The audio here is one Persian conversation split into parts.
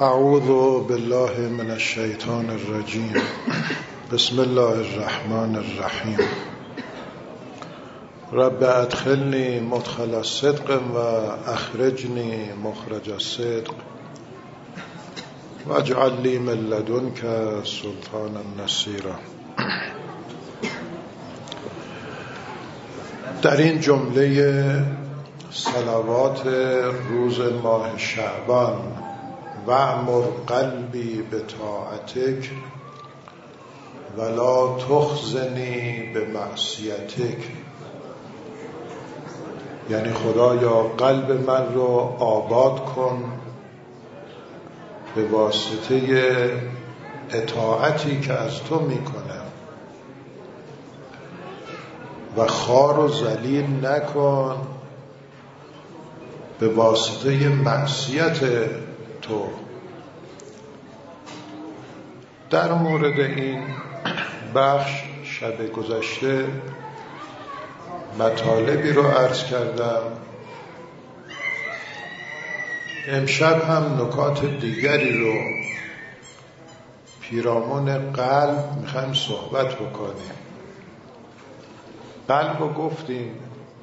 اعوذ بالله من الشیطان الرجیم. بسم الله الرحمن الرحیم. رب ادخلنی مدخل الصدق و اخرجنی مخرج الصدق واجعل لی من لدنک سلطانا نصیرا. در این جمله صلوات روز ماه شعبان وأمر قلبی بطاعتک ولا تخزنی بمعصیتک، یعنی خدایا قلب من رو آباد کن به واسطه اطاعتی که از تو میکنم و خوار و ذلیل نکن به واسطه معصیت تو. در مورد این بخش شب گذشته مطالبی رو عرض کردم. امشب هم نکات دیگری رو پیرامون قلب میخوایم صحبت بکنیم. قلب رو گفتیم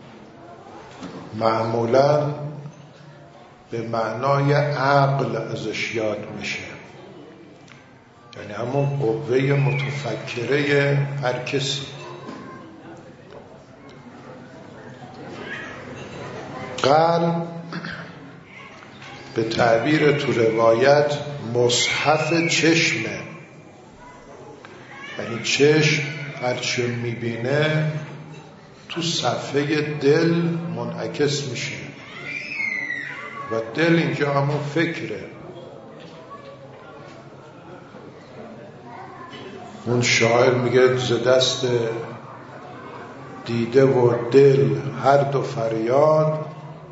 معمولاً به معنای عقل ازش یاد میشه، یعنی همون قوه متفکره هر کسی. قلب به تعبیر تو روایت مصحف چشمه، یعنی چشم هرچی میبینه تو صفحه دل منعکس میشه و دل اینجا همون فکره. اون شاعر میگه ز دست دیده و دل هر دو فریاد،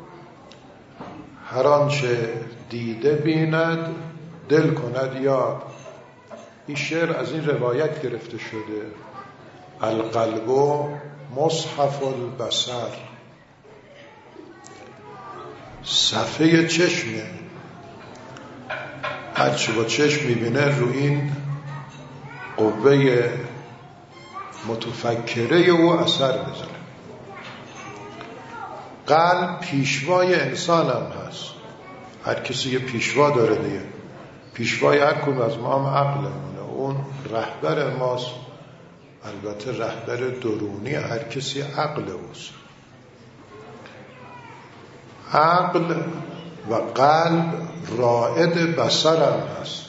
هر آنچه دیده بیند دل کند یاد. این شعر از این روایت گرفته شده. القلب مصحف البصر، صفحه چشمه، هرچی با چشم میبینه رو این قوه متفکره او اثر بذاره. قلب پیشوای انسان هم هست. هر کسی یه پیشوا داره دیگه. پیشوای هر کدوم از ما هم عقلمونه. اون رهبر ماست. البته رهبر درونی هر کسی عقل اوست. عقل و قلب رائد بصر هم هست.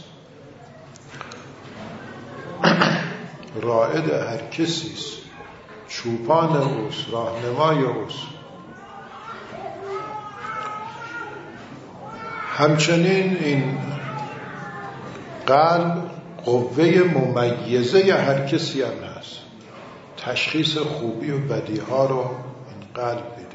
رائد هر کسیست، چوپان اوست، راهنمای اوست. همچنین این قلب قوه ممیزه هر کسی هم هست. تشخیص خوبی و بدی ها رو این قلب میده.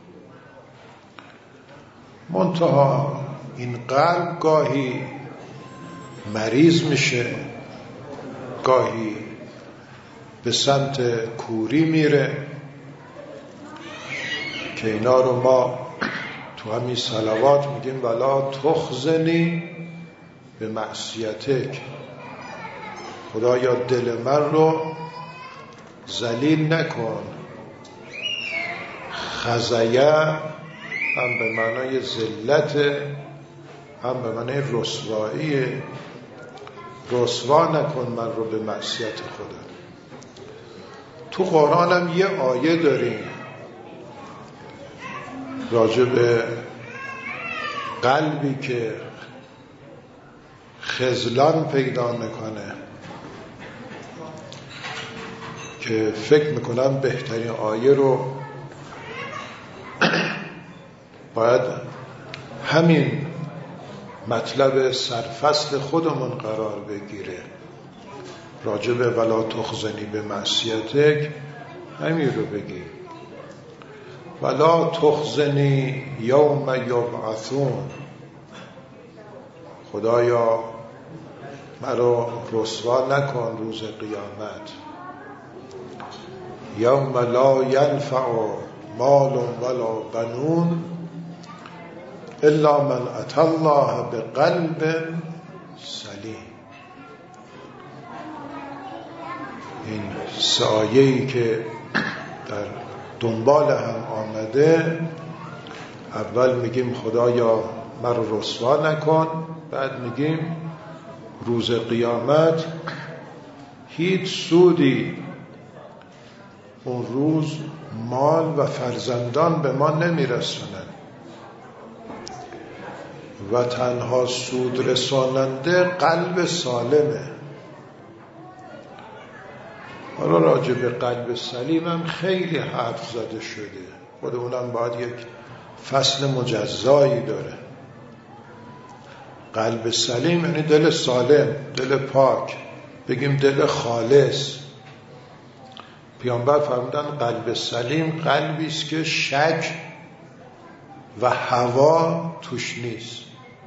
منتها این قلب گاهی مریض میشه، گاهی به سمت کوری میره که اینا رو ما تو همین صلوات میگیم ولا تخزنی به معصیتک، خدایا دل من رو ذلیل نکن. خزیه هم به معنای ذلت، هم به معنای رسوایی. رسوا نکن من رو به معصیت خدا. تو قرآن هم یه آیه داریم راجع به قلبی که خذلان پیدا میکنه که فکر میکنم بهترین آیه رو باید همین مطلب سرفصل خودمون قرار بگیره. راجع به ولا تخزنی به معصیتک همین رو بگی. ولا تخزنی یوم یبعثون، خدایا مرا رسوا نکن روز قیامت. یوم لا ینفع مال ولا بنون الا من اتى الله بقلب سلیم. این سایه‌ای که در دنبال هم آمده، اول میگیم خدایا مرا رسوا نکن، بعد میگیم روز قیامت هیچ سودی اون روز مال و فرزندان به ما نمیرسونن و تنها سود رساننده قلب سالمه. حالا راجع به قلب سلیم هم خیلی حرف زده شده، خود اونم باید یک فصل مجزایی داره. قلب سلیم یعنی دل سالم، دل پاک، بگیم دل خالص. پیامبر فرمودن قلب سلیم قلبی است که شک و هوا توش نیست.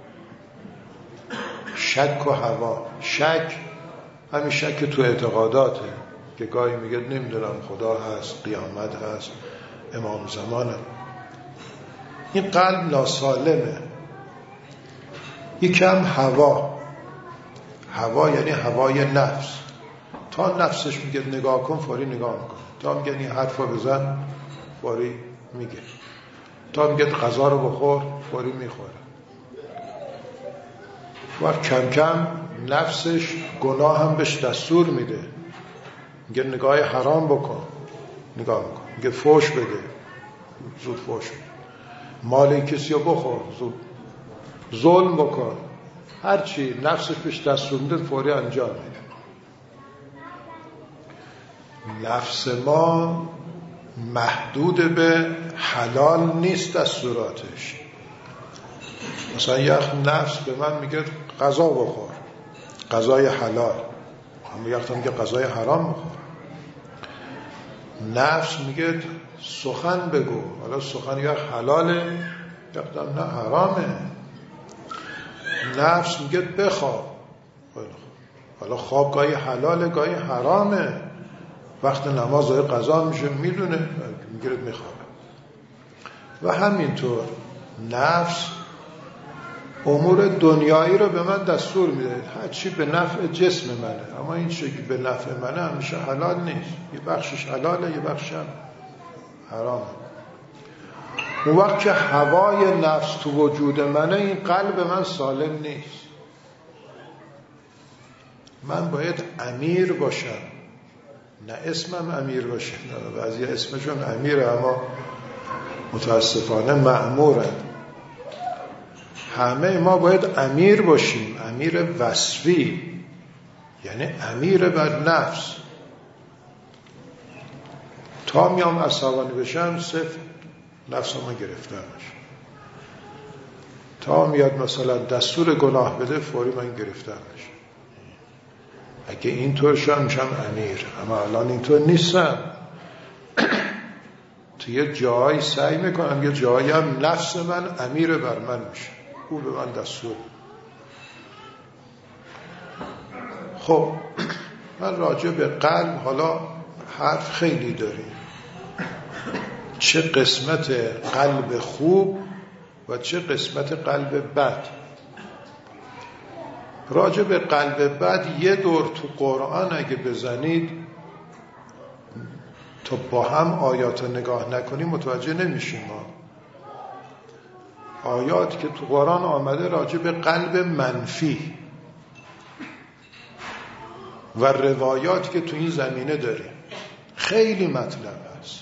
شک و هوا، شک همین شک تو اعتقاداته که گاهی میگه نمیدونم خدا هست، قیامت هست، امام زمانه. این قلب ناسالمه. یکم هوا یعنی هوای نفس. تا نفسش میگه نگاه کن فوری نگاه میکن، تا میگه این حرفا بزن فوری میگه، تا میگه غذا رو بخور فوری میخوره. و کم کم نفسش گناه هم بهش دستور میده، میگه نگاه حرام بکن، نگاه میکن، میگه فوش بده، زود فوش بده، مال کسی رو بخور، زود ظلم بکن، هرچی نفسش بهش دستور میده فوری انجام میده. نفس ما محدود به حلال نیست دستوراتش. مثلا یک نفس به من میگه غذا بخور، غذای حلال، اما یک میگه غذای حرام بخور. نفس میگه سخن بگو، حالا سخن یک حلاله یک نه حرامه. نفس میگه بخواب، حالا خواب گاهی حلاله گاهی حرامه. وقت نماز و قضا میشه میدونه، میگیره میخوابه. و همینطور نفس امور دنیایی رو به من دستور میده، هر چی به نفع جسم منه، اما این چیزی که به نفع منه همیشه حلال نیست. یه بخشش حلاله یه بخشش هم حرامه. اون وقت که هوای نفس تو وجود منه، این قلب من سالم نیست. من باید امیر باشم، نه اسمم امیر باشه. نه بعضی اسمشون امیره اما متاسفانه مأمورن. همه ما باید امیر باشیم، امیر وصفی، یعنی امیر بر نفس. تا میام عصبانی بشم صفر نفس ما گرفتم بشه، تا میاد مثلا دستور گناه بده فوری من گرفتم بشه. اگه اینطور شم میشم امیر، اما الان اینطور نیستم. تو یه جایی سعی میکنم یه جایی هم نفس من امیر بر من میشه، او به من دستور. خب من راجع به قلب حالا حرف خیلی داریم، چه قسمت قلب خوب و چه قسمت قلب بد. راجع به قلب بد یه دور تو قرآن اگه بزنید تا با هم آیات نگاه نکنیم متوجه نمیشیم. آیات که تو قرآن آمده راجع به قلب منفی و روایات که تو این زمینه داریم خیلی مطلب هست.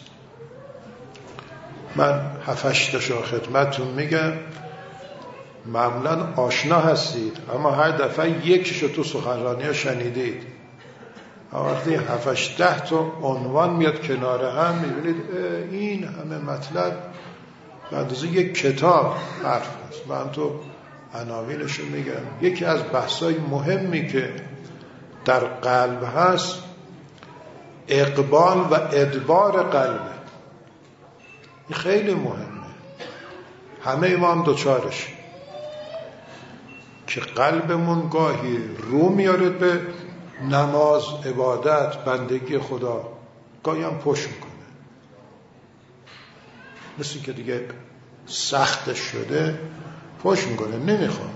من 7-8 تاشو خدمتتون میگم، معمولا آشنا هستید اما هر دفعه یکیشو تو سخنرانی ها شنیدید. وقتی 7-8-10 تا عنوان میاد کنار هم میبینید این همه مطلب به اندازه یک کتاب حرف هست. من تو عناوینشو میگم. یکی از بحثای مهمی که در قلب هست اقبال و ادبار قلبه. این خیلی مهمه، همه ما هم دوچارش که قلبمون گاهی رو میاره به نماز، عبادت، بندگی خدا، گاهی هم پشت میکنه، مثل که دیگه سخت شده پشت میکنه، نمیخواد.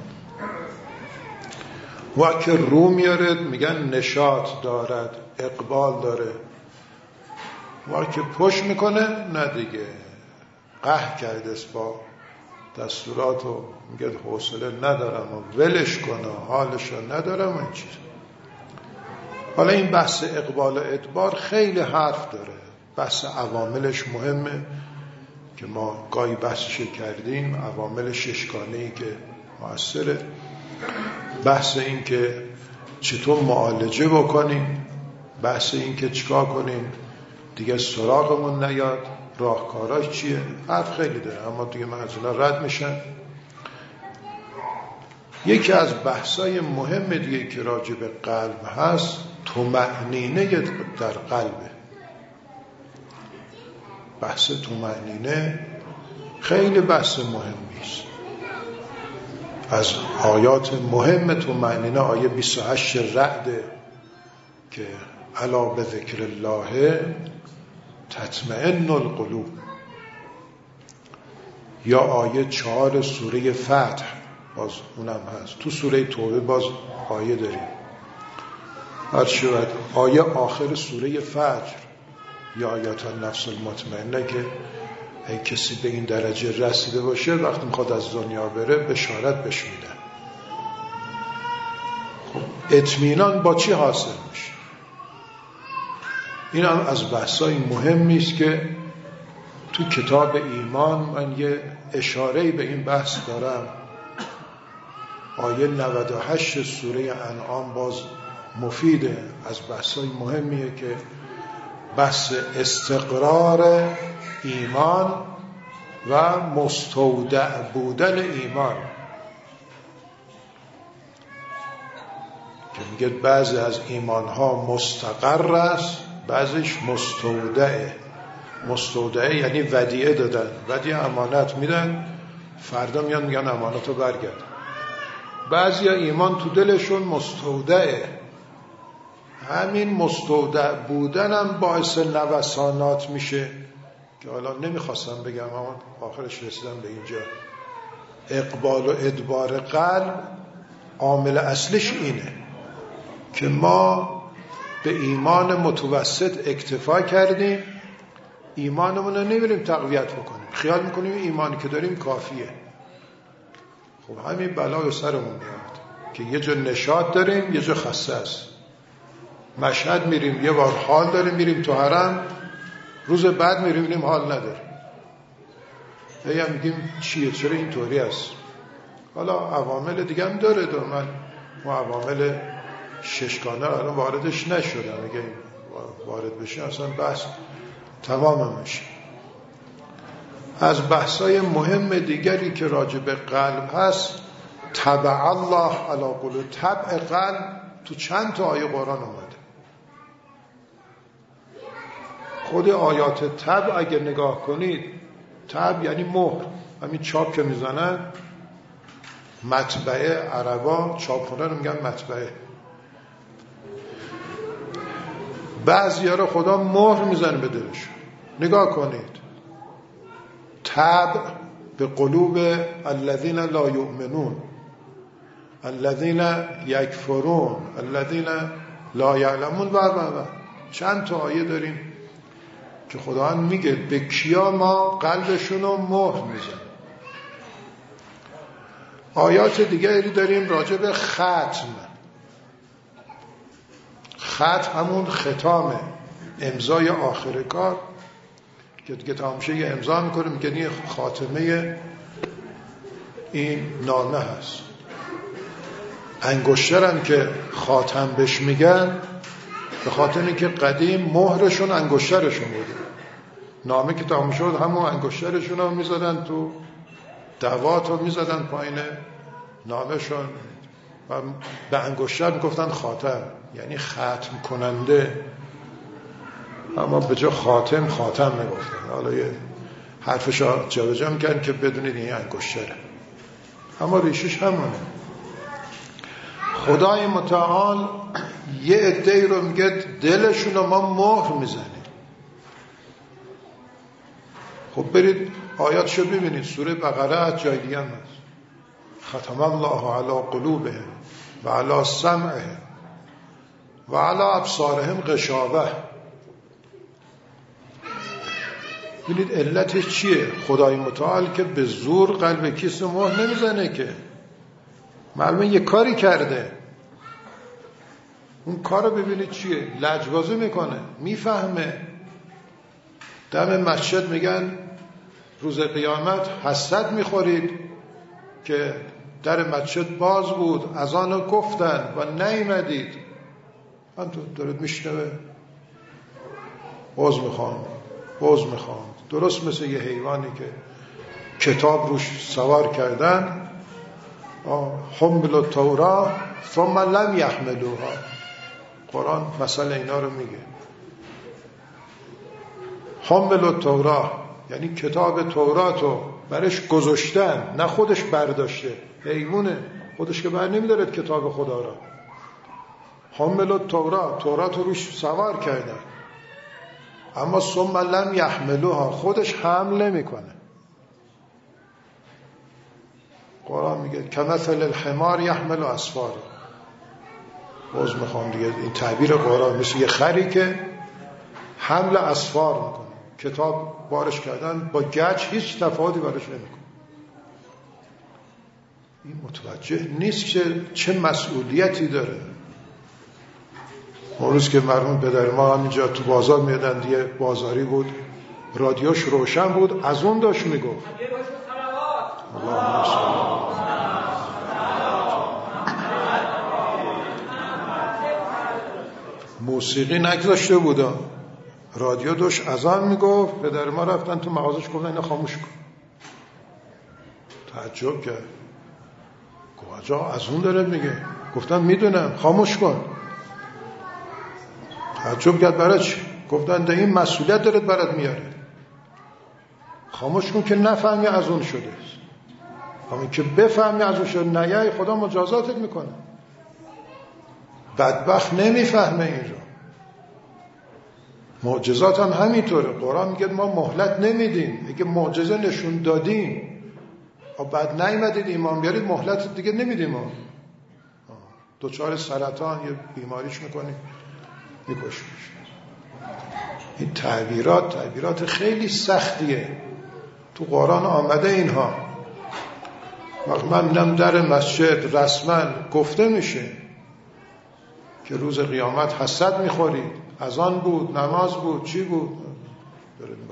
و که رو میاره میگن نشاط دارد، اقبال داره. و که پشت میکنه نه دیگه، قهر کرده است با دستورات و میگه حوصله ندارم و ولش کنه، حالشو ندارم این چیز. حالا این بحث اقبال و ادبار خیلی حرف داره، بحث عواملش مهمه که ما گاهی بحثش کردیم، عوامل ششگانه‌ای که مؤثره، بحث این که چطور معالجه بکنیم، بحث این که چیکار کنیم دیگه سراغمون نیاد، راهکاراش چیه، حرف خیلی داره، اما دیگه من از اونا رد میشم. یکی از بحثای مهم دیگه که راجع به قلب هست، طمأنینه در قلبه. بحث طمأنینه خیلی بحث مهمی است. از آیات مهم طمأنینه آیه 28 رعد که الا بذکر الله تطمئن القلوب، یا آیه 4 سوره فتح، باز اونم هست. تو سوره توبه باز آیه داریم، هرچند آیه آخر سوره فجر یا آیات النفس المطمئنه که ای کسی به این درجه رسیده باشه وقتی میخواد از دنیا بره بشارت بهش میدن. خب اطمینان با چی حاصل میشه؟ این هم از بحثای مهمی است که تو کتاب ایمان من یه اشاره‌ای به این بحث دارم. آیه 98 سوره انعام باز مفیده، از بحثای مهمیه که بحث استقرار ایمان و مستودع بودن ایمان، که میگه بعضی از ایمانها مستقر است، بعضیش مستودعه. مستودعه یعنی ودیعه دادن، ودیعه امانت میدن، فردا میان میگن امانتو برگرد. بعضی ها ایمان تو دلشون مستودعه، همین مستودع بودنم باعث نوسانات میشه که حالا نمیخواستم بگم اما آخرش رسیدم به اینجا. اقبال و ادبار قلب عامل اصلش اینه که ما به ایمان متوسط اکتفا کردیم، ایمانمون رو نمیریم تقویت بکنیم، خیال میکنیم ایمانی که داریم کافیه. خب همین بلای سرمون میاد که یه جا نشاط داریم یه جا خسته است. مشهد میریم یه بار حال داریم، میریم تو حرم، روز بعد میریم حال نداریم. هم میگیم چیه، چرا اینطوری است؟ حالا عوامل دیگه هم داره، من ما عوامل ششگانه الان واردش نشدم، اگه وارد بشیم اصلا بحث تمام میشه. از بحثای مهم دیگری که راجع به قلب هست، تبع الله علی قلوب. تبع قلب تو چند تا آیه قرآن اومده. خود آیات تبع اگه نگاه کنید، تبع یعنی مهر، همین چاپ که میزنن، مطبعه، عربا چاپخونه رو میگن مطبعه. بعضی‌ها رو خدا مهر میزنه به دلشون. نگاه کنید، تبع به قلوب الذین لا یؤمنون، الذین یکفرون، الذین لا یعلمون و چند تا آیه داریم که خدا میگه به کیا ما قلبشون رو مهر میزنه. آیات دیگری داریم راجع به ختم. ختم همون ختامه، امضای آخر کار که دیگه تمام شه، یه امضا میکنه میگه این خاتمه این نامه هست. انگشترم که خاتم بهش میگن به خاطر اینکه قدیم مهرشون انگشترشون بوده. نامه که تمام شد همون انگشترشون هم میزدن تو دوات رو میزدن پایین نامهشون و به انگشتر میگفتن خاتم، یعنی ختم کننده، اما به جا خاتم نگفتن. حالا یه حرفش جابجا میکنن که بدونید این انگشتره، اما ریشش همونه. خدای متعال یه عده‌ای رو میگه دلشون رو ما مهر میزنیم. خب برید آیاتشو ببینید، سوره بقره از جای دیگه هم هست. ختم الله علی قلوبهم و علی سمعهم و علی ابصارهم غشاوه. ببینید علتش چیه؟ خدای متعال که به زور قلب کسی مهر نمیزنه که، معلومه یه کاری کرده. اون کارو ببینید چیه؟ لجبازی میکنه، میفهمه. دم مسجد میگن روز قیامت حسرت میخورید که در مسجد باز بود، اذانو گفتن و نیامدید. من تو دارید میشنوه، باز میخوام. درست مثل یه حیوانی که کتاب روش سوار کردن، حمل التوراة ثم لم یحملوها. قرآن مثلا اینا رو میگه. حمل التوراة یعنی کتاب توراتو برش گذاشتن، نه خودش برداشته. حیوانه، خودش که بر نمیدارد کتاب خدا را. حمل التوراة، تورات رو روش سوار کردن، اما ثم لم یحملوها، خودش حمل نمیکنه. قرآن میگه کمثل الحمار یحمل اسفارا. باز میخوام دیگه، این تعبیر قرآن مثل یه خری که حمل اسفار میکنه، کتاب بارش کردن با گچ هیچ تفاوتی بارش نمیکنه. این متوجه نیست که چه مسئولیتی داره. اون روز که مرحوم پدر ما همینجا تو بازار میادن، یه بازاری بود، رادیوش روشن بود، از اون داشت میگفت موسیقی نگذاشته بودن، رادیو داشت اذان میگفت. پدر ما رفتن تو مغازش گفتن اینو خاموش کن. تعجب کرد، گفت آجا از اون داره میگه. گفتن میدونم، خاموش کن. تعجب کرد، برای چی؟ گفتن ده این مسئولیت دارد برات میاره، خاموش کن که نفهمی از اون شده. اما که بفهمی از اون شده نیای خدا مجازاتت میکنه. بدبخت نمیفهمه این رو. معجزات هم همینطوره. قرآن میگه ما مهلت نمیدیم. اگه معجزه نشون دادیم و بعد نیامدید ایمان بیارید، مهلت دیگه نمیدیم. دوچار سرطان یه بیماریش میکنیم، میکشیمش. این تعبیرات خیلی سختیه. تو قرآن آمده اینها. من میدم در مسجد رسما گفته میشه که روز قیامت حسرت میخورید. اذان بود، نماز بود، چی بود؟ داره نگاه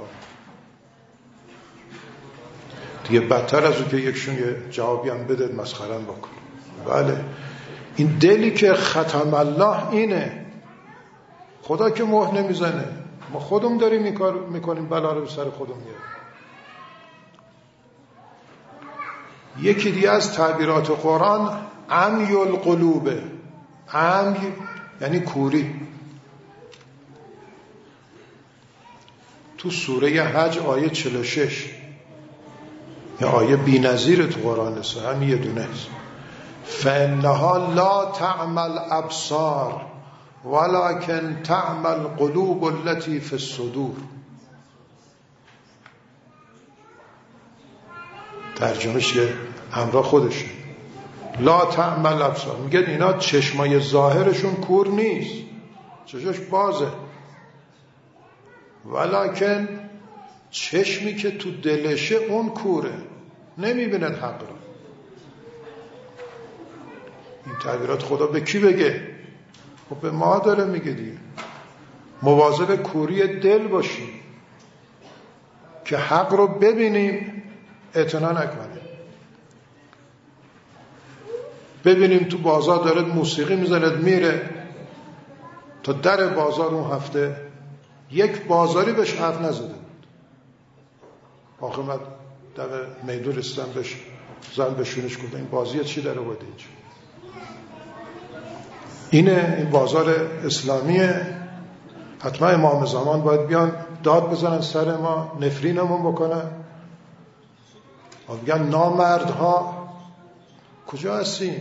دیگه. بدتر از اون که یکشون یه جوابی هم بده مسخره‌ام بکن. بله، این دلی که ختم الله اینه. خدا که مهر نمیزنه، ما خودمون داریم این کار میکنیم، بلا رو به سر خودمون میاریم. یکی دیگه از تعبیرات قرآن عمی القلوبه. عمی یعنی کوری. تو سوره حج آیه 46 یه آیه بی نظیر تو قرآن است، هم یه دونه است. فإنها لا تعمى الابصار ولكن تعمى القلوب التي في الصدور. ترجمهش که همراه خودشه. لا تعمى الابصار، میگن اینا چشمای ظاهرشون کور نیست، چشمش بازه، ولکن چشمی که تو دلشه اون کوره، نمیبیند حق رو. این تعبیرات خدا به کی بگه؟ خب به ما داره میگه دیگه. مواظب کوری دل باشیم که حق رو ببینیم، اعتنا نکنیم. ببینیم تو بازار داره موسیقی میزند میره، تا در بازار اون هفته یک بازاری بهش حرف نزده بود. آخر من در میدون رسیدم بهش، زن بهشونش گفت این بازی چی در آورده اینجا؟ اینه، این بازار اسلامیه، حتما امام زمان باید بیان داد بزنن سر ما، نفرینمون بکنن و بگن نامردها کجا هستین؟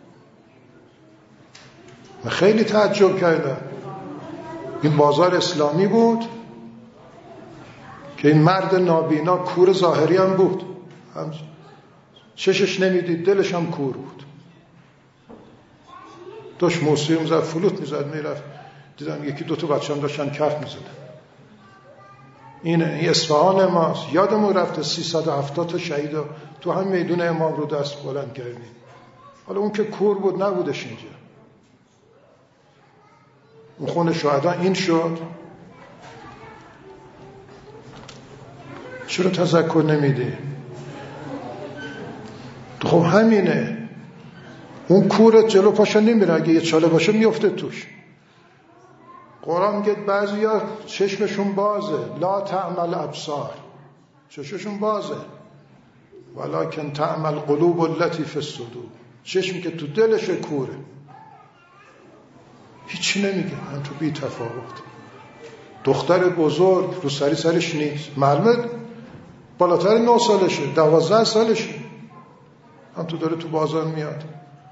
من خیلی تعجب کردم. این بازار اسلامی بود که این مرد نابینا کور ظاهری هم بود، هم چشش نمیدید، دلش هم کور بود. داشت موسیقی میزد، فلوت میزد، میرفت. دیدم یکی دو تا بچه هم داشتن کف میزدن. این اصفهان ماست. یادمون رفته 370 تا شهید تو هم میدون امام رو دست بلند کردیم. حالا اون که کور بود نبودش اینجا. اون خون شهدا این شد. چرا تذکر نمیدی؟ خب همینه. اون کورت جلو پاشا نمیره، اگه یه چاله باشه میفته توش. قرآن میگه بعضیا چشمشون بازه، لا تعمل ابصار، چشمشون بازه، ولکن تعمل قلوب التی فی الصدور، چشمی که تو دلش کوره. هیچی نمیگه، من تو بی تفاوت. دختر بزرگ رو سرش نیست، معلومه بالاتر 9 سالشه، 12 سالشه، هم تو داره تو بازار میاد.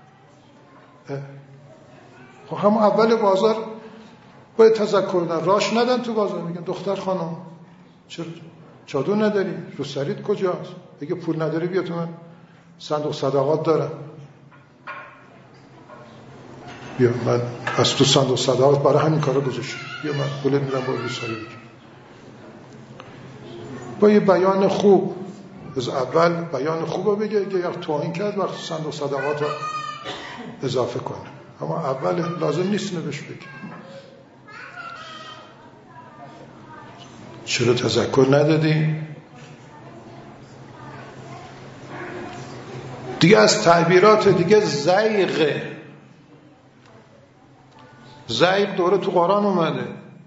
خب همون اول بازار باید تذکر ندن، راش ندن تو بازار. میگن دختر خانم چرا چادر نداری؟ رو سریت کجاست؟ اگه پول نداری بیا تو من صندوق صدقات دارم، بیا من از تو صندوق صدقات برای همین کارا گذاشتم، بیا من پولت میدم برو رو سری بگیر. با یه بیان خوب از اول بیان خوب رو بگه که یک توهین کرد وقت صندوق صدقات رو اضافه کنه، اما اول لازم نیست نبش بگه. چرا تذکر ندادی؟ دیگه از تعبیرات دیگه زیغ دوره تو قرآن اومده.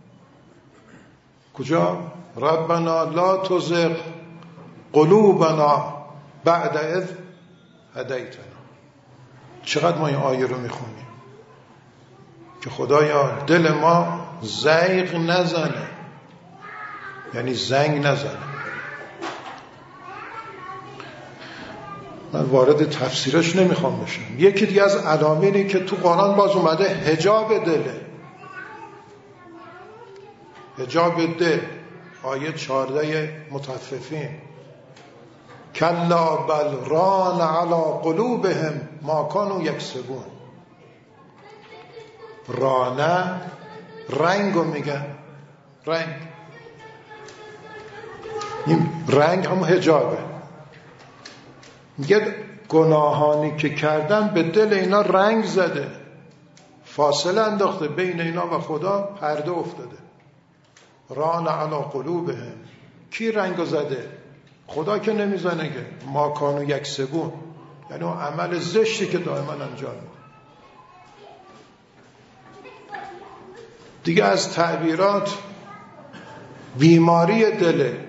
کجا؟ ربنا لا تزغ قلوبنا بعد اذ هدیتنا. چقدر ما این آیه رو میخونیم که خدایا دل ما زیغ نزنه، یعنی زنگ نزنه. من وارد تفسیرش نمیخوام بشم. یکی دیگه از علامینی که تو قرآن باز اومده حجاب دله. حجاب دل، آیه 14 مطففین، کلا بل ران علی قلوبهم ما کانوا یکسبون. رانه رنگو میگن، این رنگ هم حجابه. میگه گناهانی که کردن به دل اینا رنگ زده، فاصله انداخته بین اینا و خدا، پرده افتاده. ران علی قلوبهم، کی رنگو زده؟ خدا که نمیزنه که. ما کانوا یکسبون، یعنی اون عمل زشتی که دائما انجام میده. دیگه از تعبیرات بیماری دله.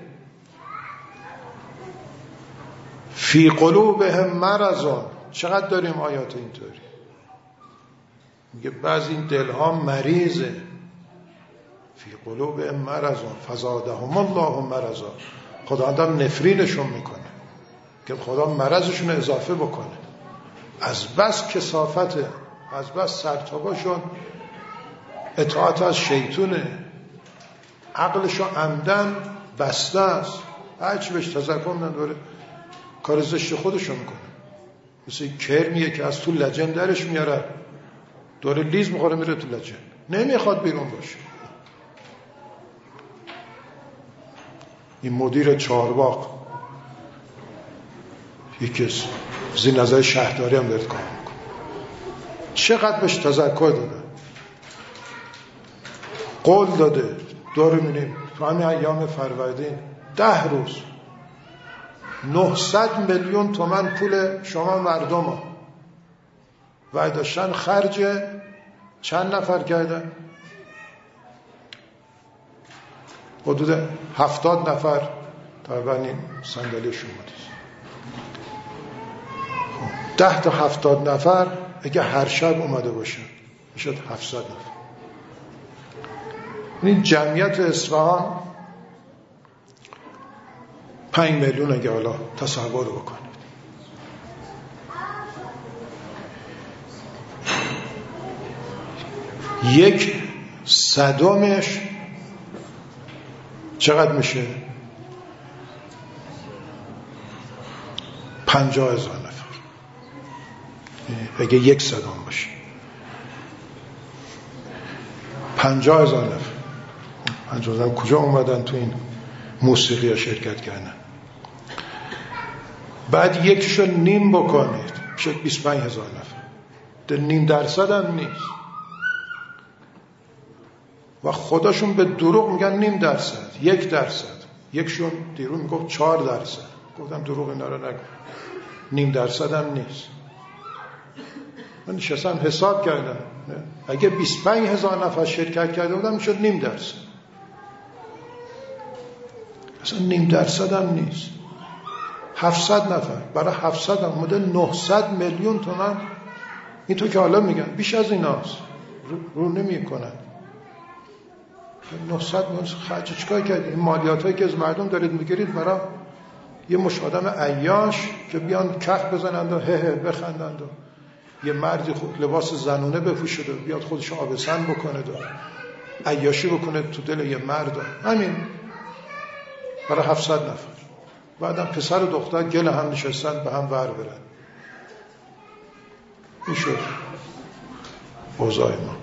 فی قلوبهم مرضون. چقدر داریم آیات اینطوری؟ میگه بعضی این دلها مریضه. فی قلوبهم مرضون فزادهم الله مرضا. خدا آدم نفرینشون میکنه که خدا مرضشون اضافه بکنه. از بس کثافته، از بس سرتاباشون اطاعت از شیطونه، عقلشو عمدن بسته است. هرچی بهش تذکر نداره کار زشت خودشو میکنه. مثل کرمیه که از تو لجن درش میاره، داره لیز میخوره میره تو لجن، نمیخواد بیرون باشه. این مدیر چهارباغ یکی زیر نظر شهرداری هم داره کار میکنه. چقدر بهش تذکر داده، قول داده. داره میبینیم تو همین ایام فروردین 10 روز 900 میلیون تومان پول شما مردم ها و داشتن خرج چند نفر کردن؟ حدود 70 نفر تقریبا این صندلی شما دید. 10 تا 70 نفر اگه هر شب اومده باشن میشد 700 نفر. این جمعیت اصفهان 5 میلیون اگه حالا تصور بکنید. یک صدمش چقدر میشه؟ 50,000 نفر. اگه 1 صدام باشه 50,000 نفر 50,000 کجا اومدن تو این موسیقی ها شرکت کردن؟ بعد یکیشو نیم بکنید شد 25,000 نفر. ده 0.5% هم نیست و خودشون به دروغ میگن 0.5%، 1%. یکشون دیرو میگفت 4%. گفتم دروغ اینا رو نگو، 0.5% هم نیست. من نشستم حساب کردم اگه 25,000 نفر شرکت کرده بودم میشد 0.5%. اصلا 0.5% هم نیست. 700 نفر برای 700 هم اومده 900 میلیون تومان. این تو که حالا میگن بیش از ایناست، رو نمی کنن. 900 میلیون خرج چیکار کردید؟ این مالیات هایی که از مردم دارید میگیرید برای یه مش آدم عیاش که بیان کف بزنند و هه بخندند و یه مردی خود لباس زنونه بپوشه و بیاد خودش آبسن بکنه و عیاشی بکنه تو دل یه مرد. همین برای 700 نفر. بعدم پسر و دختر گل هم نشستن به هم ور برن. این شد اوضاع ما.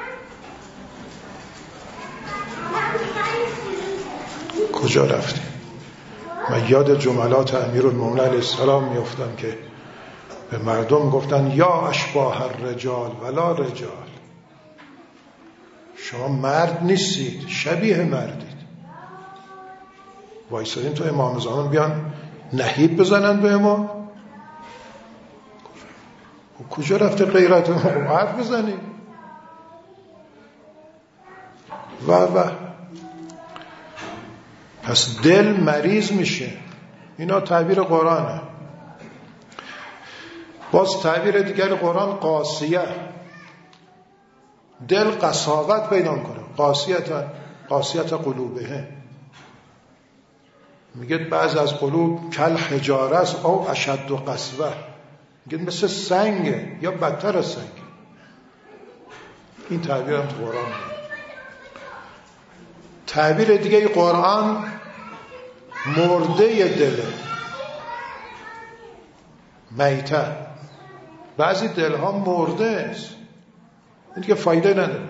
کجا رفتیم؟ من یاد جملات امیرالمومنین علیه السلام میافتم که به مردم گفتن یا اشباح الرجال ولا رجال، شما مرد نیستید، شبیه مردید. وایسادیم تو امام زمان بیان نهیب بزنن به امام؟ کجا رفته غیرت؟ حرف بزنیم و پس دل مریض میشه. اینا تعبیر قرآنه. باز تعبیر دیگر قرآن قاسیه، دل قساوت پیدا کنه. قاسیت قلوبه، میگه بعض از قلوب کل حجاره است او اشد و قسوه، میگه مثل سنگه یا بدتر از سنگ. این تعبیر هم تو قرآن میگه. تعبیر دیگه قرآن مرده دله، میته. بعضی دلها مرده است، این دیگه فایده نداره.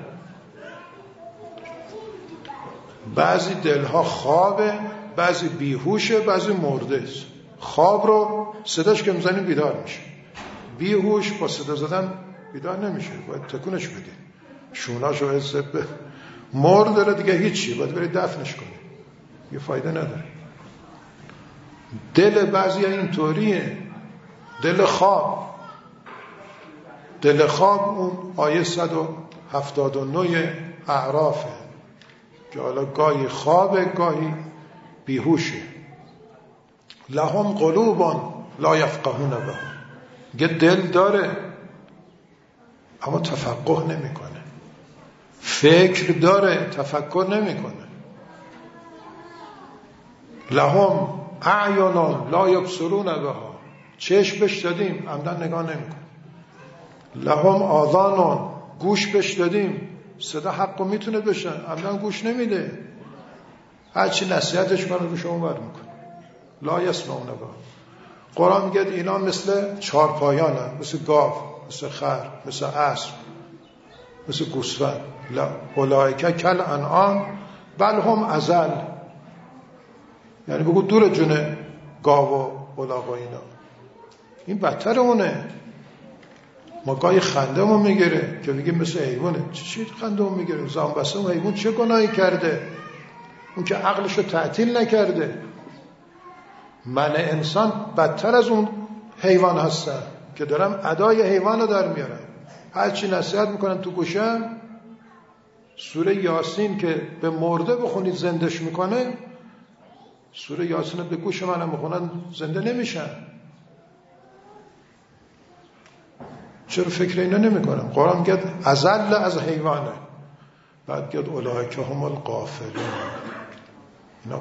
بعضی دلها خوابه، بعضی بیهوشه، بعضی مرده است. خواب رو صداش که میزنیم بیدار میشه، بیهوش با صدا زدن بیدار نمیشه، باید تکونش بدید، شوناشو حسب. مرد داره دیگه هیچی، باید برید دفنش کنید، یه فایده نداره. دل بعضی اینطوریه، دل خواب اون آیه 179 اعرافه که حالا گاهی خوابه گاهی بیهوشه. لهم قلوب لا یفقهون بها، یه دل داره اما تفقه نمیکنه، فکر داره تفکر نمیکنه. لهم اعین لا یبصرون بها، چشم بهش دادیم عمدن نگاه نمیکنه. لهم آذان، گوش بهش دادیم صدا حقو میتونه بشن، عمدن گوش نمیده، هرچی نصیحتش کنه روش اونور میکنه. لا یسمعون بها. قرآن میگه اینا مثل چارپایانن، مثل گاو، مثل خر، مثل اسب، مثل گوسفند. اولئک کل انعام بل هم اضل، یعنی بگو دور جونه گاو و الاغ و اینا، این بدتر اونه. ما گاهی خنده‌مون میگیره که بگیم مثل حیوانه. چی خنده‌مون میگیره؟ زنبسته اون حیوان چه گناهی کرده؟ اون که عقلشو تعطیل نکرده. من انسان بدتر از اون حیوان هستم که دارم ادای حیوان رو در میارم. هرچی نصیحت میکنن تو گوشم، سوره یاسین که به مرده بخونید زندش میکنه، سوره یاسین رو به گوش منم بخونن زنده نمیشن. چرا فکر اینا نمیکنم؟ قرآن میگه ازل از حیوانه، بعد میگه اولئک هم الغافلون، اینا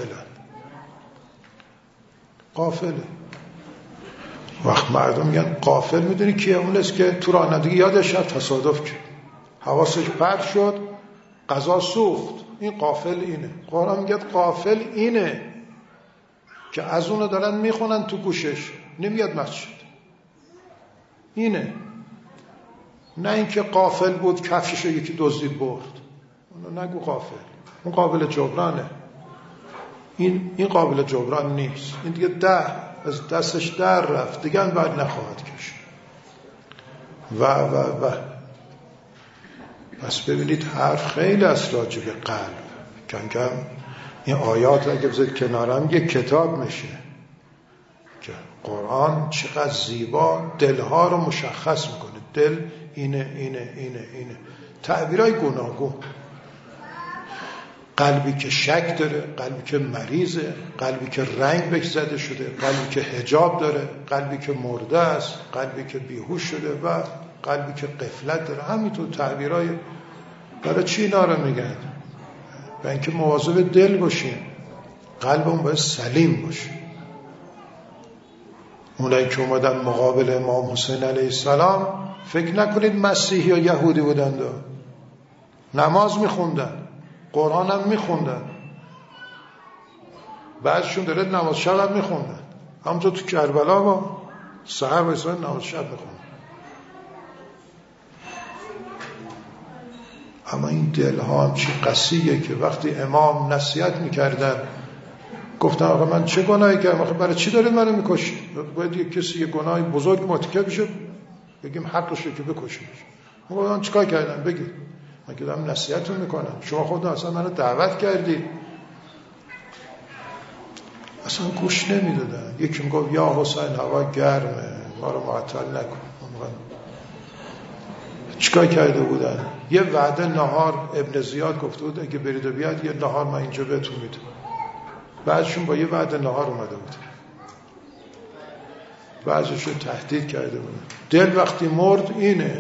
غافله. وقت مردم میگن غافل، میدونی کیه؟ اون است که تو رانندگی یادش شد تصادف کرد، حواسش پرت شد، قضا سوخت. این غافل اینه. قرآن میگه غافل اینه که از اونو دارن میخونن تو گوشش، نمیاد مسجد. اینه، نه اینکه غافل بود کفششو یکی دزدید برد. اونو نگو غافل، اون قابل جبرانه. این قابل جبران نیست. این دیگه از دستش در رفت، دیگه بعد نخواهد کشید. و پس ببینید حرف خیلی از راجع به قلب. کم کم این آیات اگه بذارید کنارم یک کتاب میشه که قرآن چقدر زیبا دلها رو مشخص میکنه. دل اینه تعبیرهای گوناگون. قلبی که شک داره، قلبی که مریضه، قلبی که رنگ بهش زده شده، قلبی که حجاب داره، قلبی که مرده است، قلبی که بیهوش شده و قلبی که غفلت داره. همینطور تعبیرهای. برای چی اینا رو میگن؟ برای اینکه مواظب دل باشیم، قلبمون باید سلیم باشه. اونایی که اومدن مقابل امام حسین علیه السلام فکر نکنید مسیحی یا یهودی بودند، نماز میخوندن، قرآن هم میخوندن، بعضشون داره نماز شب هم میخوندن، همونطور تو کربلا با سحر و اسرائیل نماز شب میخوندن. اما این دل ها هم چی قسیه که وقتی امام نصیحت میکردن گفتن آقا من چه گناهی کردم؟ برای چی دارید منو میکشید؟ باید یک کسی یه گناه بزرگ مرتکب بشه بگیم حقشه که بکشیدش. من چیکار کردم؟ بگید. من که دارم نصیحتتون میکنم، شما خودتون اصلا منو دعوت کردید. اصلا گوش نمیدادن. یکی میگفت یا حسین هوا گرمه، ما رو معطل نکن. چیکار کرده بودن؟ یه وعده نهار ابن زیاد گفته بود اگه برید و بیاد یه نهار من اینجا بهتون میدم. بعضشون با یه وعده نهار اومده بود، بعضشون تهدید کرده بود. دل وقتی مرد اینه.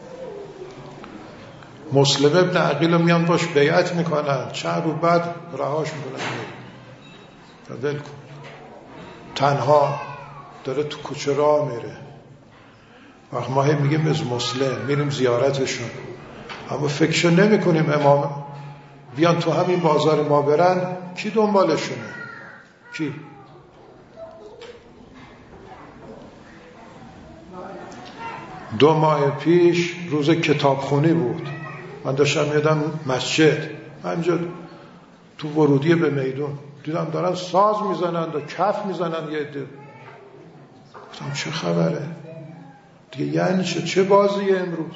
مسلم ابن عقیل رو میان باش بیعت میکنن، چند رو بعد رهاش میکنن. ول کن، تنها داره تو کوچه راه میره. وقت ما میگیم از مسلم میریم زیارتشون، اما فکرشو نمی کنیم امام بیان تو همین بازار ما برن کی دنبالشونه؟ کی؟ دو ماه پیش روز کتابخونی بود، من داشتم میادم مسجد، همینجا تو ورودی به میدون دیدم دارن ساز میزنن و کف میزنن. یه عده گفتم چه خبره دیگه؟ یعنی چه بازیه امروز؟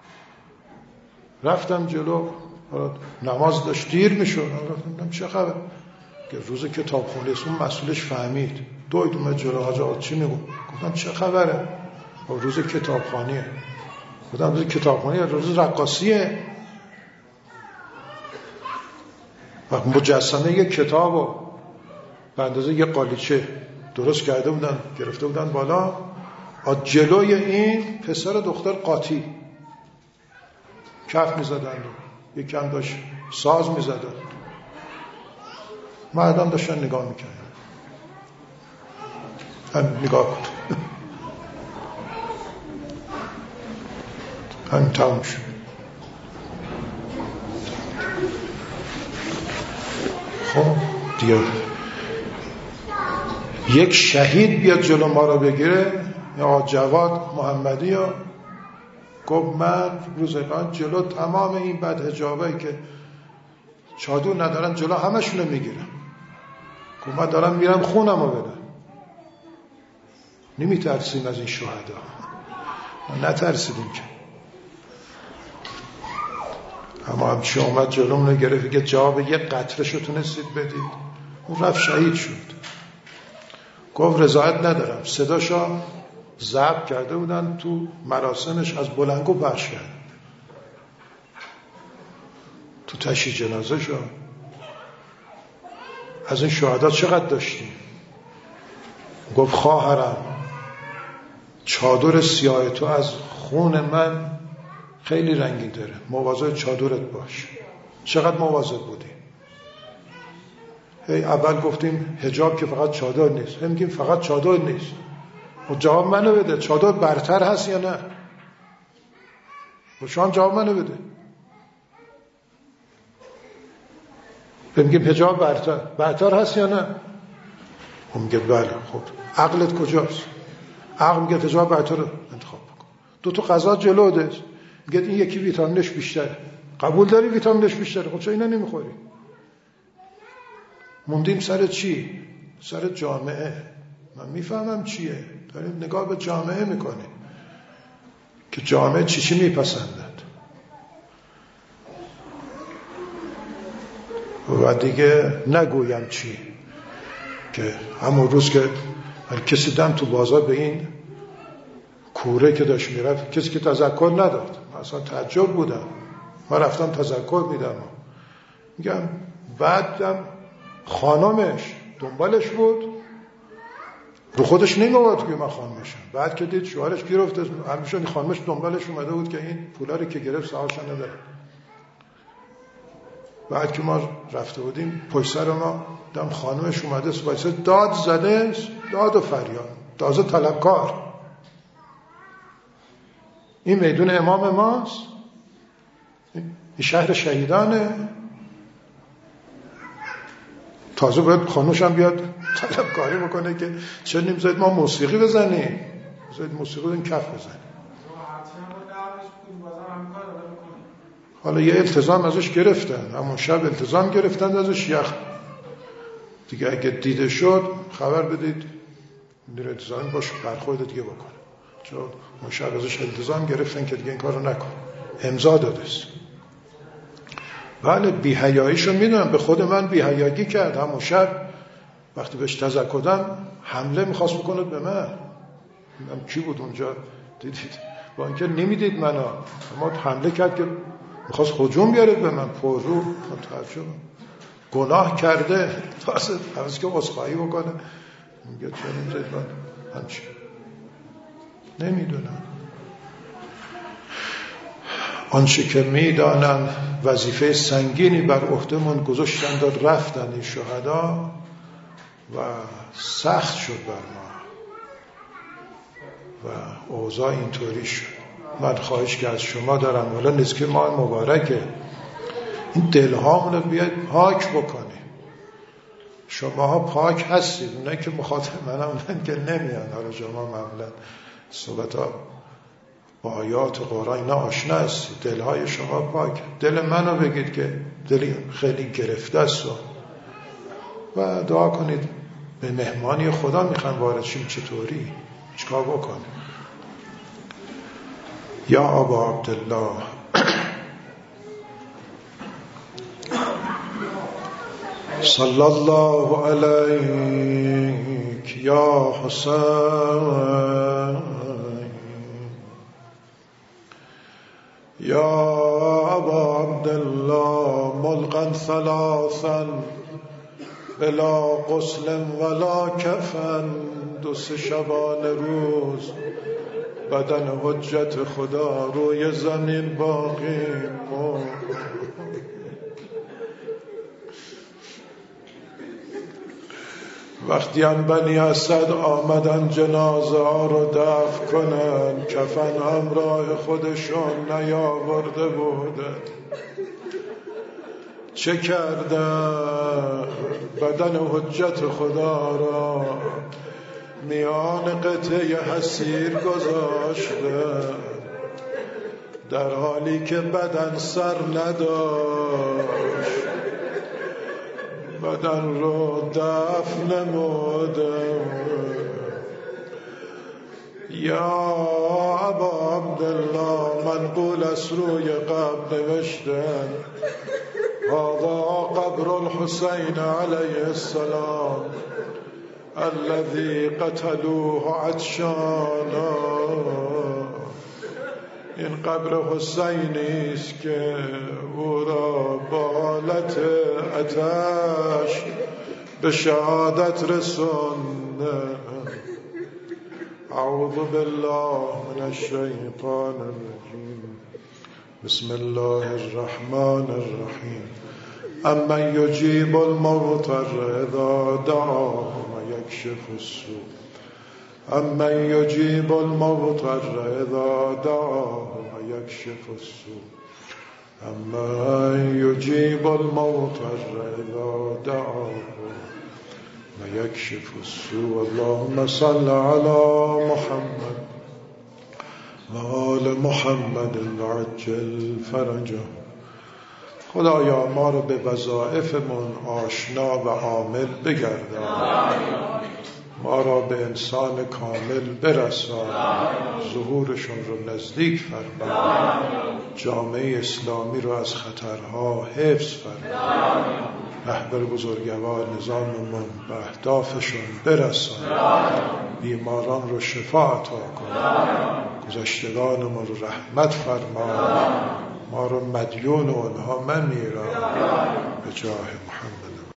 رفتم جلو، نماز داشت دیر میشد، گفتم چه خبر؟ که روز کتابخونی است. اون مسئولش فهمید، دوید اومد جلو. حاج آقا چی میگو؟ گفتم چه خبره؟ روز کتابخونیه. گفتم روز کتابخونیه؟ روز رقاصیه؟ و مجسمه یک کتابو به اندازه یک قالیچه درست کرده بودن، گرفته بودن بالا، جلوی این پسر دختر قاطی کف میزدن، یکم داشت ساز میزدن، مردم داشتن نگاه میکردن. هم نگاه کن، هم تموم شد. خب دیگه یک شهید بیاد جلو ما رو بگیره، یا جواد محمدی ها گفت من روزگان جلو تمام این بدحجابایی که چادر ندارن جلو همشونو میگیرم. گفت من دارم میرم خونم رو بدم. نمیترسیم از این شهدا؟ نترسیدیم که. اما همچی اومد جلومونو گرفت که جواب یک قطره‌شو تونستید بدید، اون رفت شهید شد. گفت رضایت ندارم. صداشو ضبط کرده بودن، تو مراسمش از بلندگو پخش کرد، تو تشییع جنازه شو. از این شهدا چقدر داشتیم؟ گفت خواهرم چادر سیاه تو از خون من خیلی رنگی داره، مواظب چادرت باش. چقدر مواظب بودیم؟ اول گفتیم حجاب که فقط چادر نیست، هم میگیم فقط چادر نیست. و جواب منو بده، چادر برتر هست یا نه؟ و شما جواب منو بده. میگیم حجاب برتر هست یا نه؟ و میگه بله. خب عقلت کجاست؟ عقل میگه حجاب برتر رو انتخاب بکن. 2 تا غذا جلوته، میگه این یکی ویتامینش بیشتره. قبول داری ویتامینش بیشتره؟ خب چرا اینا نمیخوری؟ موندیم سر چی؟ سر جامعه. من میفهمم چیه، داریم نگاه به جامعه میکنیم که جامعه چی میپسندد و دیگه نگویم چی، که همون روز که کسی دم تو بازار به این کوره که داشت میرفت کسی که تذکر نداد، من اصلا تعجب بودم، من رفتم تذکر میدم، میگم بعدم خانمش دنبالش بود، رو خودش نمی‌آورد که من خانمشم، بعد که دید شوهرش گیر افتاد همیشه خانمش دنبالش اومده بود که این پولا رو که گرفت سهاشو نداره. بعد که ما رفته بودیم پشت سر ما دم خانمش اومده وایسه داد زده، داد و فریاد، تازه طلبکار. این میدون امام ماست، این شهر شهیدانه، تازه باید خانوش هم بیاد طلبکاری بکنه که چرا نمیذارید ما موسیقی بزنیم، بذارید موسیقی این کف بزنیم. حالا یه التزام ازش گرفتن، همون شب التزام گرفتن ازش یخ دیگه، اگه دیده شد خبر بدید دیر التزام باش برخورد دیگه بکنه، چون اون شب ازش التزام گرفتن که دیگه این کار رو نکن، امضا داده است. بله بی‌حیاییشو میدونم، به خود من بی‌حیایی کرد همون شب وقتی بهش تذکر دادم، حمله میخواست بکنه به من. من کی بود اونجا دیدید؟ با اینکه نمیدید منو، اما حمله کرد که میخواست هجوم بیاره به من، پررو متعجب گناه کرده، تازه حواس که عذرخواهی بکنه میگه چرا نمیذارید من همچین نمیدونم. آنچه که میدانم وظیفه سنگینی بر عهده‌مون گذاشتند و رفتند این شهدا و سخت شد بر ما و اوضاع اینطوری شد. من خواهش که از شما دارم حالا نزدیک ماه مبارکه، این دلهامون رو بیاید پاک بکنید. شماها پاک هستید، اونایی که مخاطب منم اونایی که نمیان، حالا شما معمولا صحبت ها با آیات قرآن اینا آشنا هستید، دلهای شما پاک. دل منو بگید که دلی خیلی گرفته است و دعا کنید به مهمانی خدا میخوام وارد شیم، چطوری چیکار بکنیم. یا ابا عبدالله صلی الله علیک یا حسین یا ابا عبدالله ملقا ثلاثا بلا غسل ولا کفن، 2 شبانه روز بدن حجت خدا روی زمین باقی موند. وقتی هم بنی اسد آمدن جنازه ها رو دفن کنن، کفن همراه خودشون نیاورده بودن. چه کردن؟ بدن حجت خدا را میان قطعه حسیر گذاشتن، در حالی که بدن سر نداشت، بدن رو دفن نمودن. یا ابا عبدالله منقول از روی قبر نوشتن هذا قبر الحسین علیه السلام الذي قتلوه عطشانا. این قبر حسینی است که او را با حالت آتش به شهادت رسانده. اعوذ بالله من الشیطان الرجیم. بسم الله الرحمن الرحیم. امن یجیب المضطر اذا دعاه ویکشف السوء. امن یجیب المضطر اذا دعاه ویکشف السوء. امن یجیب المضطر اذا دعاه ويكشف السوء. اللهم صل على محمد و آل محمد العجل فرجه. خدایا ما رو به وظایفمون آشنا و عامل بگردان، ما را به انسان کامل برسان، ظهورشون رو نزدیک فرما، جامعه اسلامی رو از خطرها حفظ فرما، رهبر بزرگوار نظاممون به اهدافشون برسان، بیماران رو شفا عطا کن، گذشتگانمون رو رحمت فرما، ما رو مدیون اونها منیران به جاه محمد.